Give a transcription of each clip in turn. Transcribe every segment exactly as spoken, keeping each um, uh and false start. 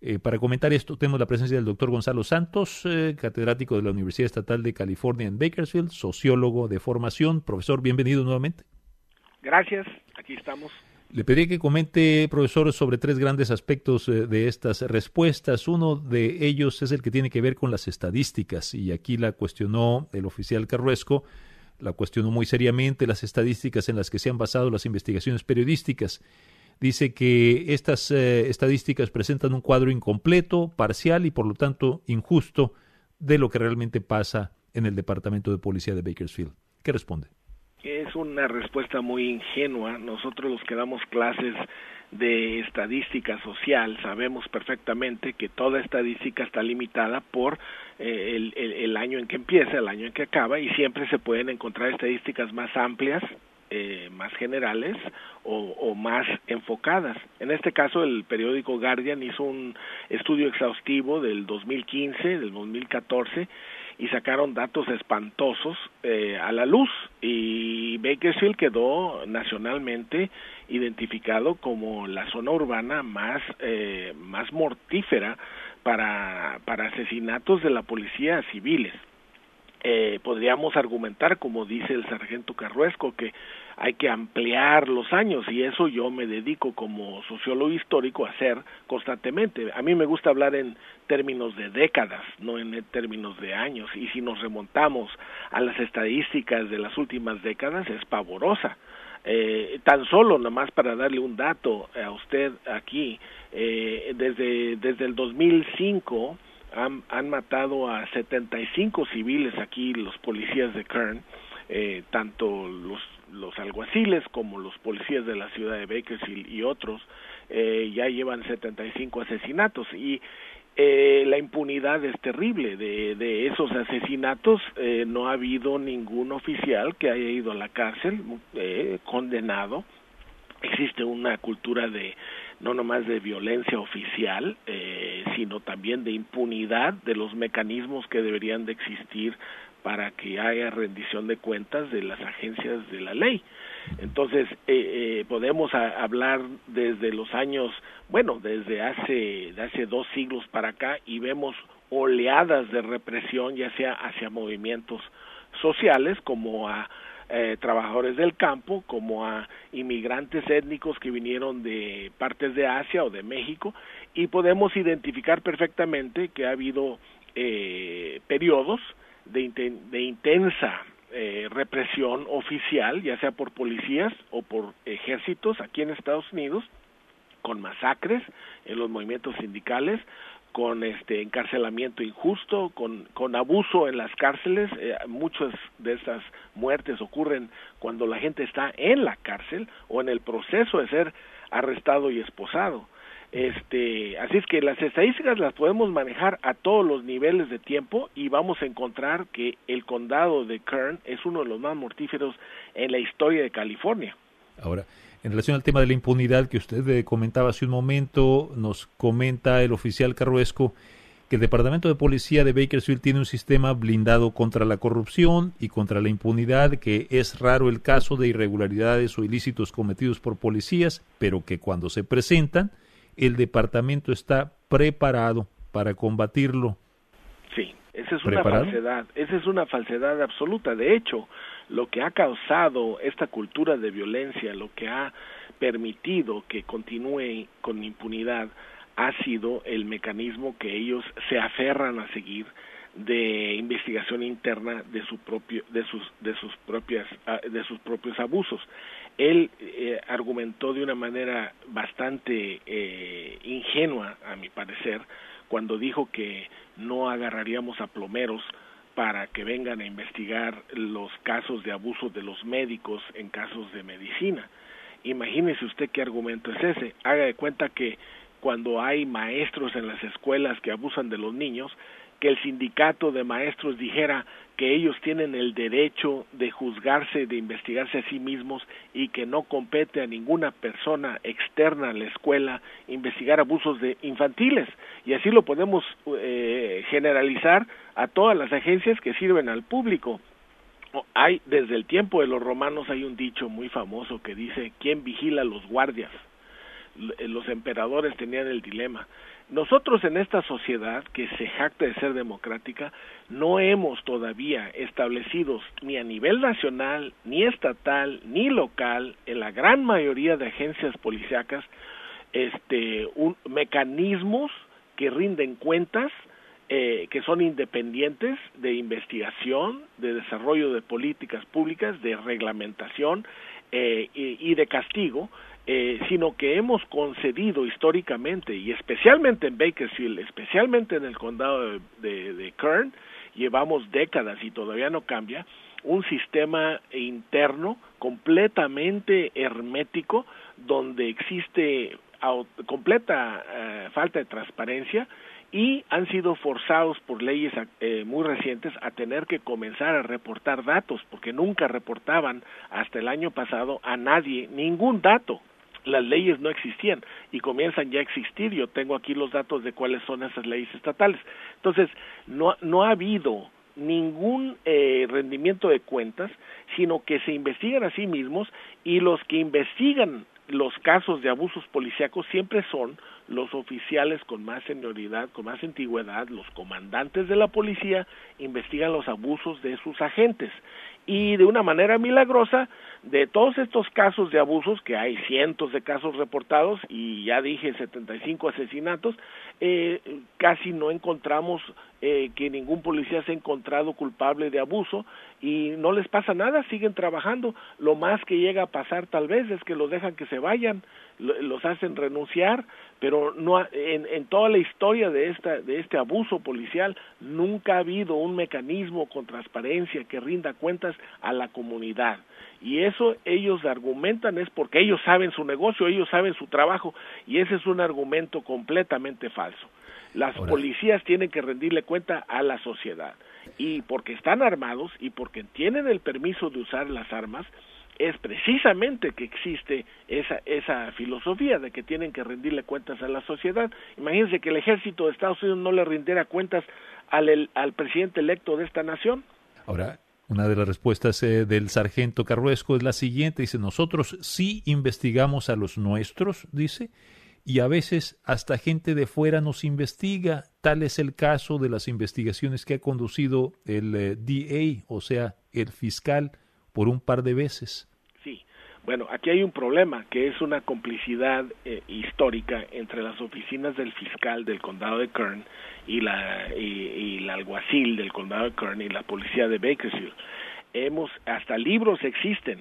Eh, para comentar esto tenemos la presencia del doctor Gonzalo Santos, eh, catedrático de la Universidad Estatal de California en Bakersfield, sociólogo de formación. Profesor, bienvenido nuevamente. Gracias, aquí estamos. Le pediría que comente, profesor, sobre tres grandes aspectos eh, de estas respuestas. Uno de ellos es el que tiene que ver con las estadísticas, y aquí la cuestionó el oficial Carruesco, la cuestionó muy seriamente, las estadísticas en las que se han basado las investigaciones periodísticas. Dice que estas eh, estadísticas presentan un cuadro incompleto, parcial y por lo tanto injusto de lo que realmente pasa en el Departamento de Policía de Bakersfield. ¿Qué responde? Es una respuesta muy ingenua. Nosotros los que damos clases de estadística social sabemos perfectamente que toda estadística está limitada por eh, el, el, el año en que empieza, el año en que acaba, y siempre se pueden encontrar estadísticas más amplias, eh, más generales o, o más enfocadas. En este caso, el periódico Guardian hizo un estudio exhaustivo del dos mil quince, del dos mil catorce, y sacaron datos espantosos eh, a la luz, y Bakersfield quedó nacionalmente identificado como la zona urbana más eh, más mortífera para para asesinatos de la policía civiles. Eh, podríamos argumentar, como dice el sargento Carruesco, que hay que ampliar los años, y eso yo me dedico como sociólogo histórico a hacer constantemente. A mí me gusta hablar en términos de décadas, no en términos de años, y si nos remontamos a las estadísticas de las últimas décadas es pavorosa. Eh, tan solo, nada más para darle un dato a usted aquí, eh, desde, desde el dos mil cinco han, han matado a setenta y cinco civiles aquí los policías de Kern, eh, tanto los los alguaciles como los policías de la ciudad de Bakersfield y otros, eh, ya llevan setenta y cinco asesinatos, y eh, la impunidad es terrible de, de esos asesinatos. Eh, no ha habido ningún oficial que haya ido a la cárcel eh, condenado. Existe una cultura de no nomás de violencia oficial, eh, sino también de impunidad de los mecanismos que deberían de existir para que haya rendición de cuentas de las agencias de la ley. Entonces, eh, eh, podemos a, hablar desde los años, bueno, desde hace, de hace dos siglos para acá, y vemos oleadas de represión, ya sea hacia movimientos sociales, como a eh, trabajadores del campo, como a inmigrantes étnicos que vinieron de partes de Asia o de México, y podemos identificar perfectamente que ha habido eh, periodos de, inten, de intensa eh, represión oficial, ya sea por policías o por ejércitos aquí en Estados Unidos, con masacres en los movimientos sindicales, con este encarcelamiento injusto, con, con abuso en las cárceles. Eh, muchas de estas muertes ocurren cuando la gente está en la cárcel o en el proceso de ser arrestado y esposado. Este, así es que las estadísticas las podemos manejar a todos los niveles de tiempo, y vamos a encontrar que el condado de Kern es uno de los más mortíferos en la historia de California. Ahora, en relación al tema de la impunidad que usted eh, comentaba hace un momento, nos comenta el oficial Carruesco que el Departamento de Policía de Bakersfield tiene un sistema blindado contra la corrupción y contra la impunidad, que es raro el caso de irregularidades o ilícitos cometidos por policías, pero que cuando se presentan, el departamento está preparado para combatirlo. Sí, esa es una falsedad, esa es una falsedad absoluta. De hecho, lo que ha causado esta cultura de violencia, lo que ha permitido que continúe con impunidad, ha sido el mecanismo que ellos se aferran a seguir de investigación interna de su propio, de sus, de sus propias, de sus propios abusos. Él eh, argumentó de una manera bastante eh, ingenua, a mi parecer, cuando dijo que no agarraríamos a plomeros para que vengan a investigar los casos de abuso de los médicos en casos de medicina. Imagínese usted qué argumento es ese. Haga de cuenta que cuando hay maestros en las escuelas que abusan de los niños, que el sindicato de maestros dijera que ellos tienen el derecho de juzgarse, de investigarse a sí mismos, y que no compete a ninguna persona externa a la escuela investigar abusos de infantiles. Y así lo podemos eh, generalizar a todas las agencias que sirven al público. Hay, desde el tiempo de los romanos hay un dicho muy famoso que dice: ¿quién vigila a los guardias? los emperadores tenían el dilema. Nosotros en esta sociedad que se jacta de ser democrática no hemos todavía establecido ni a nivel nacional, ni estatal, ni local, en la gran mayoría de agencias policíacas, este, un, mecanismos que rinden cuentas, eh, que son independientes de investigación, de desarrollo de políticas públicas, de reglamentación eh, y, y de castigo, Eh, sino que hemos concedido históricamente, y especialmente en Bakersfield, especialmente en el condado de, de, de Kern, llevamos décadas y todavía no cambia, un sistema interno completamente hermético, donde existe out, completa uh, falta de transparencia, y han sido forzados por leyes eh, muy recientes a tener que comenzar a reportar datos, porque nunca reportaban hasta el año pasado a nadie ningún dato. Las leyes no existían y comienzan ya a existir. Yo tengo aquí los datos de cuáles son esas leyes estatales. Entonces, no, no ha habido ningún eh, rendimiento de cuentas, sino que se investigan a sí mismos, y los que investigan los casos de abusos policíacos siempre son los oficiales con más senioridad, con más antigüedad, los comandantes de la policía investigan los abusos de sus agentes. Y de una manera milagrosa, de todos estos casos de abusos, que hay cientos de casos reportados, y ya dije setenta y cinco asesinatos, eh, casi no encontramos eh, que ningún policía se ha encontrado culpable de abuso, y no les pasa nada, siguen trabajando. Lo más que llega a pasar tal vez es que los dejan que se vayan, los hacen renunciar, pero no en, en toda la historia de esta de este abuso policial nunca ha habido un mecanismo con transparencia que rinda cuentas a la comunidad, y eso ellos argumentan es porque ellos saben su negocio, ellos saben su trabajo, y ese es un argumento completamente falso. Las Ahora. policías tienen que rendirle cuenta a la sociedad, y porque están armados y porque tienen el permiso de usar las armas, es precisamente que existe esa esa filosofía de que tienen que rendirle cuentas a la sociedad. Imagínense que el ejército de Estados Unidos no le rindiera cuentas al, el, al presidente electo de esta nación. Ahora, una de las respuestas eh, del sargento Carruesco es la siguiente, dice: nosotros sí investigamos a los nuestros, dice, y a veces hasta gente de fuera nos investiga. Tal es el caso de las investigaciones que ha conducido el eh, D A, o sea, el fiscal, por un par de veces. Sí, bueno, aquí hay un problema, que es una complicidad eh, histórica entre las oficinas del fiscal del condado de Kern y la y, y la alguacil del condado de Kern y la policía de Bakersfield. Hemos, hasta libros existen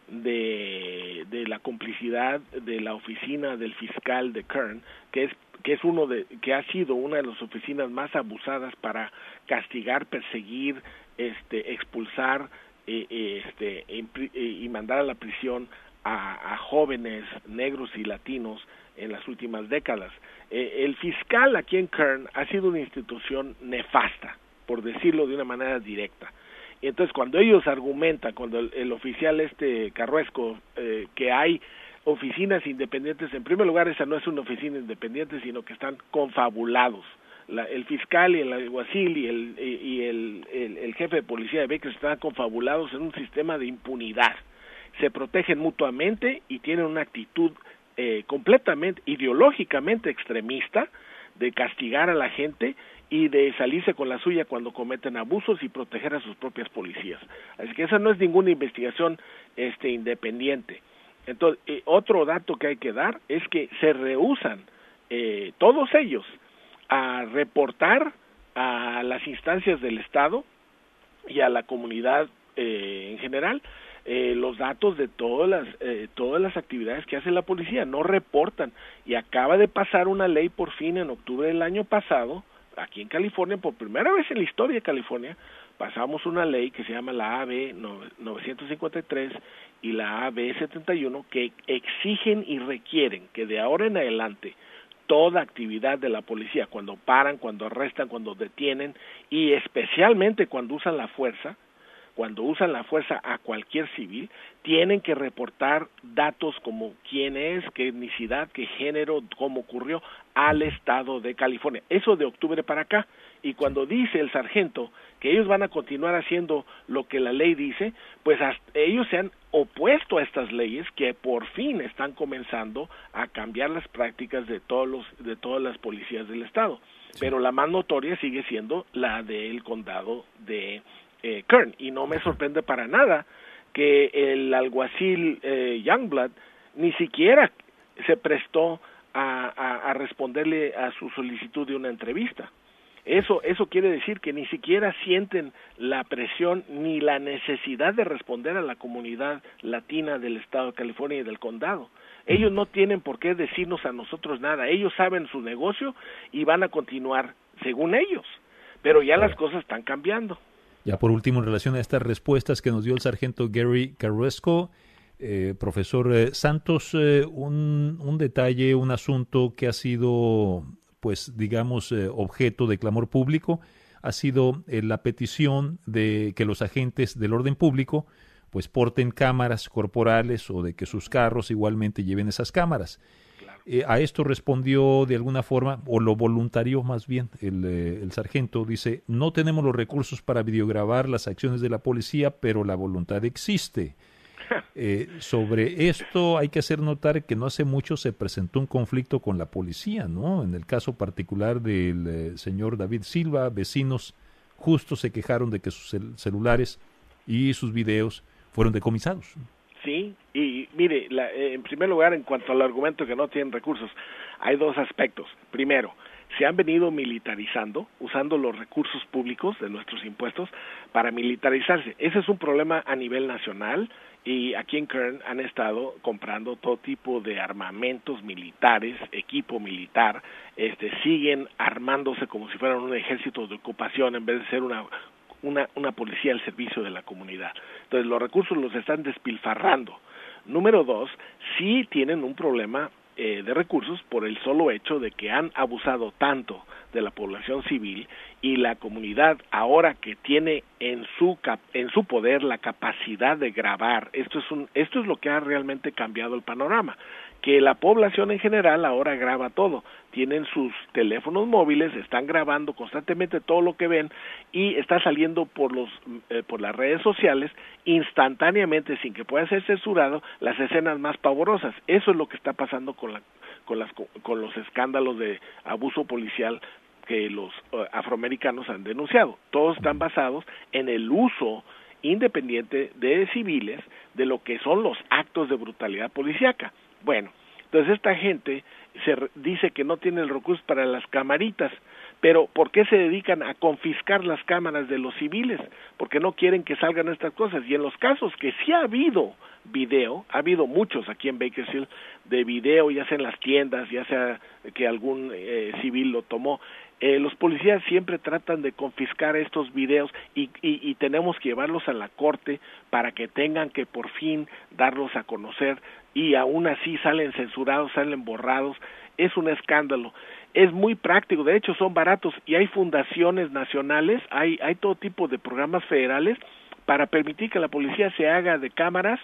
de de la complicidad de la oficina del fiscal de Kern, que es que es uno de que ha sido una de las oficinas más abusadas para castigar, perseguir, este, expulsar Este, y mandar a la prisión a, a jóvenes negros y latinos en las últimas décadas. Eh, el fiscal aquí en Kern ha sido una institución nefasta, por decirlo de una manera directa. Y entonces cuando ellos argumentan, cuando el, el oficial este Carruesco, eh, que hay oficinas independientes, en primer lugar esa no es una oficina independiente, sino que están confabulados. La, el fiscal y el alguacil y el y el, el, el jefe de policía de Bakersfield están confabulados en un sistema de impunidad. Se protegen mutuamente y tienen una actitud eh, completamente ideológicamente extremista de castigar a la gente y de salirse con la suya cuando cometen abusos y proteger a sus propias policías. Así que esa no es ninguna investigación este independiente. Entonces, eh, otro dato que hay que dar es que se rehúsan eh, todos ellos a reportar a las instancias del Estado y a la comunidad eh, en general eh, los datos de todas las eh, todas las actividades que hace la policía. No reportan, y acaba de pasar una ley por fin en octubre del año pasado aquí en California, por primera vez en la historia de California pasamos una ley que se llama la A B novecientos cincuenta y tres y la A B setenta y uno, que exigen y requieren que de ahora en adelante toda actividad de la policía, cuando paran, cuando arrestan, cuando detienen, y especialmente cuando usan la fuerza, cuando usan la fuerza a cualquier civil, tienen que reportar datos como quién es, qué etnicidad, qué género, cómo ocurrió al estado de California. Eso de octubre para acá. Y cuando dice el sargento que ellos van a continuar haciendo lo que la ley dice, pues hasta ellos se han opuesto a estas leyes que por fin están comenzando a cambiar las prácticas de todos los de todas las policías del estado. Sí. Pero la más notoria sigue siendo la del condado de eh, Kern, y no me sorprende para nada que el alguacil eh, Youngblood ni siquiera se prestó a, a, a responderle a su solicitud de una entrevista. Eso, eso quiere decir que ni siquiera sienten la presión ni la necesidad de responder a la comunidad latina del estado de California y del condado. Ellos no tienen por qué decirnos a nosotros nada. Ellos saben su negocio y van a continuar según ellos. Pero ya las cosas están cambiando. Ya por último, en relación a estas respuestas que nos dio el sargento Gary Carrasco, eh, profesor eh, Santos, eh, un, un detalle, un asunto que ha sido, pues digamos, eh, objeto de clamor público, ha sido eh, la petición de que los agentes del orden público pues porten cámaras corporales o de que sus carros igualmente lleven esas cámaras. Claro. Eh, a esto respondió de alguna forma, o lo voluntarió más bien, el, eh, el sargento dice, no tenemos los recursos para videograbar las acciones de la policía, pero la voluntad existe. Eh, sobre esto hay que hacer notar que no hace mucho se presentó un conflicto con la policía, ¿no? En el caso particular del eh, señor David Silva, vecinos justo se quejaron de que sus cel- celulares y sus videos fueron decomisados. Sí, y mire, la, eh, en primer lugar, en cuanto al argumento que no tienen recursos, hay dos aspectos. Primero, se han venido militarizando, usando los recursos públicos de nuestros impuestos para militarizarse. Ese es un problema a nivel nacional, y aquí en Kern han estado comprando todo tipo de armamentos militares, equipo militar, este, siguen armándose como si fueran un ejército de ocupación en vez de ser una Una, una policía al servicio de la comunidad. Entonces los recursos los están despilfarrando. Número dos, sí tienen un problema eh, de recursos por el solo hecho de que han abusado tanto de la población civil, y la comunidad ahora que tiene en su cap en su poder la capacidad de grabar. Esto es un esto es lo que ha realmente cambiado el panorama, que la población en general ahora graba todo. Tienen sus teléfonos móviles, están grabando constantemente todo lo que ven y está saliendo por los eh, por las redes sociales instantáneamente, sin que pueda ser censurado, las escenas más pavorosas. Eso es lo que está pasando con la con las con los escándalos de abuso policial que los uh, afroamericanos han denunciado. Todos están basados en el uso independiente de civiles de lo que son los actos de brutalidad policíaca. Bueno, entonces esta gente se dice que no tiene el recurso para las camaritas, pero ¿por qué se dedican a confiscar las cámaras de los civiles? Porque no quieren que salgan estas cosas. Y en los casos que sí ha habido video, ha habido muchos aquí en Bakersfield de video, ya sea en las tiendas, ya sea que algún eh, civil lo tomó, eh, los policías siempre tratan de confiscar estos videos y, y, y tenemos que llevarlos a la corte para que tengan que por fin darlos a conocer, y aún así salen censurados, salen borrados. Es un escándalo. Es muy práctico, de hecho son baratos, y hay fundaciones nacionales, hay, hay todo tipo de programas federales para permitir que la policía se haga de cámaras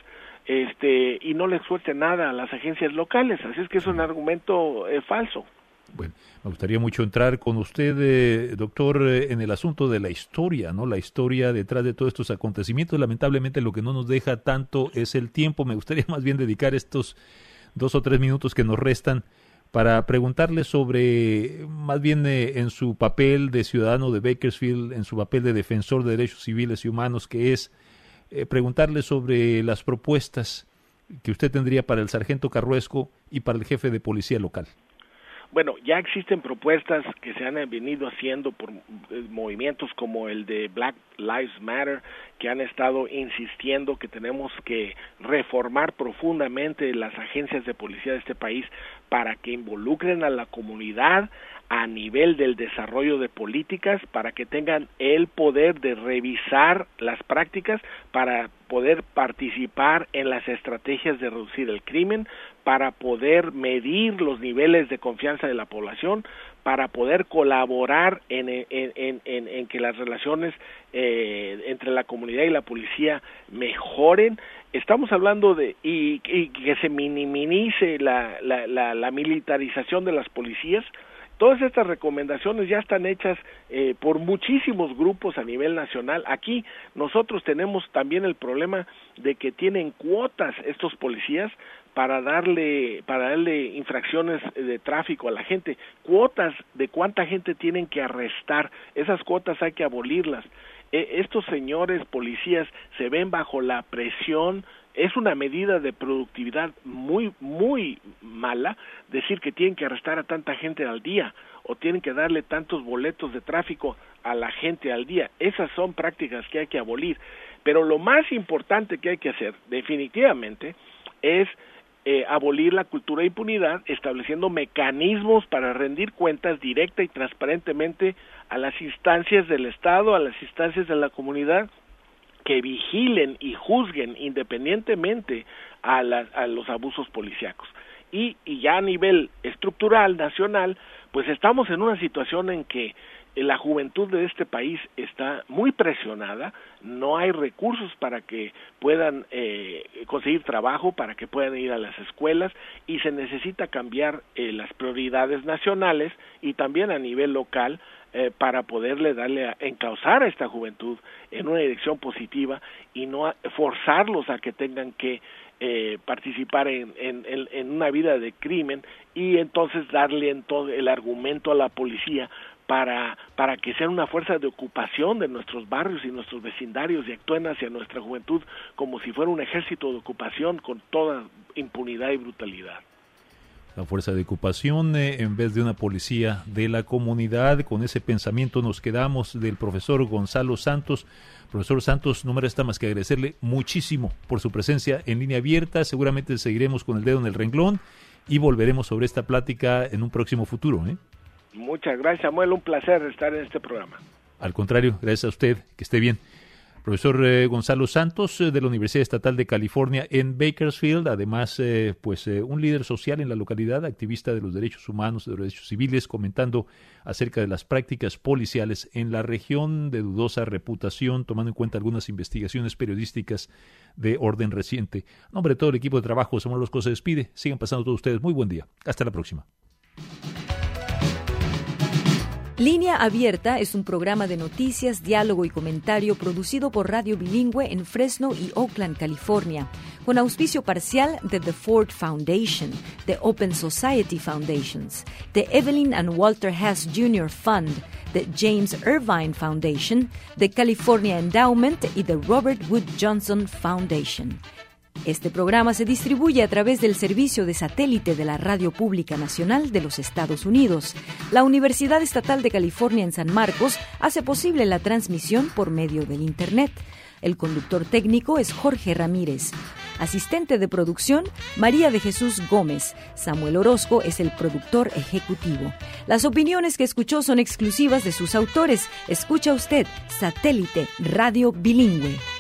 este y no le suelte nada a las agencias locales. Así es que es un argumento eh, falso. Bueno, me gustaría mucho entrar con usted, eh, doctor, eh, en el asunto de la historia, ¿no? La historia detrás de todos estos acontecimientos. Lamentablemente lo que no nos deja tanto es el tiempo. Me gustaría más bien dedicar estos dos o tres minutos que nos restan para preguntarle sobre, más bien eh, en su papel de ciudadano de Bakersfield, en su papel de defensor de derechos civiles y humanos, que es eh, preguntarle sobre las propuestas que usted tendría para el sargento Carrasco y para el jefe de policía local. Bueno, ya existen propuestas que se han venido haciendo por movimientos como el de Black Lives Matter, que han estado insistiendo que tenemos que reformar profundamente las agencias de policía de este país para que involucren a la comunidad a nivel del desarrollo de políticas, para que tengan el poder de revisar las prácticas, para poder participar en las estrategias de reducir el crimen, para poder medir los niveles de confianza de la población, para poder colaborar en, en, en, en, en que las relaciones eh, entre la comunidad y la policía mejoren. Estamos hablando de y, y que se minimice la, la, la, la militarización de las policías. Todas estas recomendaciones ya están hechas eh, por muchísimos grupos a nivel nacional. Aquí nosotros tenemos también el problema de que tienen cuotas estos policías para darle para darle infracciones de tráfico a la gente, cuotas de cuánta gente tienen que arrestar. Esas cuotas hay que abolirlas. Eh, estos señores policías se ven bajo la presión. Es una medida de productividad muy, muy mala decir que tienen que arrestar a tanta gente al día o tienen que darle tantos boletos de tráfico a la gente al día. Esas son prácticas que hay que abolir. Pero lo más importante que hay que hacer, definitivamente, es eh, abolir la cultura de impunidad, estableciendo mecanismos para rendir cuentas directa y transparentemente a las instancias del Estado, a las instancias de la comunidad, que vigilen y juzguen independientemente a, la, a los abusos policíacos. Y, y ya a nivel estructural, nacional, pues estamos en una situación en que la juventud de este país está muy presionada, no hay recursos para que puedan eh, conseguir trabajo, para que puedan ir a las escuelas, y se necesita cambiar eh, las prioridades nacionales y también a nivel local Eh, para poderle darle a encauzar a esta juventud en una dirección positiva y no a, forzarlos a que tengan que eh, participar en, en, en, en una vida de crimen y entonces darle en todo el argumento a la policía para para que sea una fuerza de ocupación de nuestros barrios y nuestros vecindarios y actúen hacia nuestra juventud como si fuera un ejército de ocupación con toda impunidad y brutalidad. La fuerza de ocupación eh, en vez de una policía de la comunidad. Con ese pensamiento nos quedamos del profesor Gonzalo Santos. Profesor Santos, no me resta más que agradecerle muchísimo por su presencia en Línea Abierta. Seguramente seguiremos con el dedo en el renglón y volveremos sobre esta plática en un próximo futuro, ¿eh? Muchas gracias, Samuel. Un placer estar en este programa. Al contrario, gracias a usted. Que esté bien. Profesor eh, Gonzalo Santos, eh, de la Universidad Estatal de California en Bakersfield, además eh, pues eh, un líder social en la localidad, activista de los derechos humanos, de los derechos civiles, comentando acerca de las prácticas policiales en la región de dudosa reputación, tomando en cuenta algunas investigaciones periodísticas de orden reciente. En nombre de todo el equipo de trabajo, Samuel Orozco se despide. Sigan pasando todos ustedes. Muy buen día. Hasta la próxima. Línea Abierta es un programa de noticias, diálogo y comentario producido por Radio Bilingüe en Fresno y Oakland, California, con auspicio parcial de The Ford Foundation, de Open Society Foundations, de Evelyn and Walter Hess junior Fund, de James Irvine Foundation, de California Endowment y de Robert Wood Johnson Foundation. Este programa se distribuye a través del servicio de satélite de la Radio Pública Nacional de los Estados Unidos. La Universidad Estatal de California en San Marcos hace posible la transmisión por medio del Internet. El conductor técnico es Jorge Ramírez. Asistente de producción, María de Jesús Gómez. Samuel Orozco es el productor ejecutivo. Las opiniones que escuchó son exclusivas de sus autores. Escucha usted, Satélite Radio Bilingüe.